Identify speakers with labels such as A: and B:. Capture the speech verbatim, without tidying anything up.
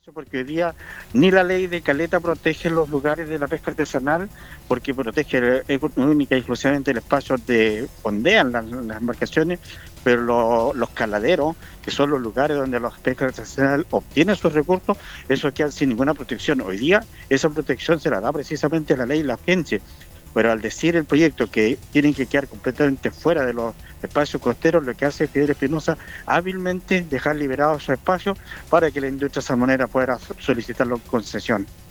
A: porque hoy día ni la ley de Caleta protege los lugares de la pesca artesanal, porque protege eh, única y exclusivamente el espacio de ondean las, las embarcaciones, pero lo, los caladeros, que son los lugares donde los pescadores artesanales obtienen sus recursos, eso queda sin ninguna protección. Hoy día esa protección se la da precisamente la ley y la agencia, pero al decir el proyecto que tienen que quedar completamente fuera de los espacios costeros, lo que hace Fidel Espinosa hábilmente dejar liberados esos espacios para que la industria salmonera pueda solicitarlo en concesión.